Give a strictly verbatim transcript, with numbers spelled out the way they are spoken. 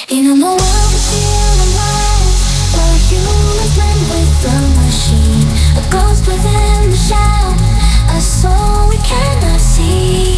In a world of human lives, where humans blend with the machine, a ghost within the shadow, a soul we cannot see.